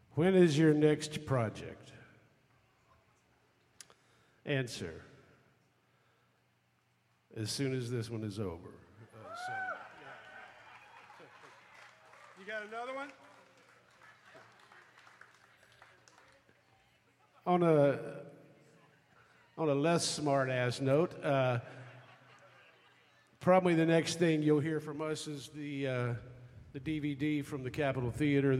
When is your next project? Answer. As soon as this one is over. You got another one? On a less smart-ass note, probably the next thing you'll hear from us is the DVD from the Capitol Theater.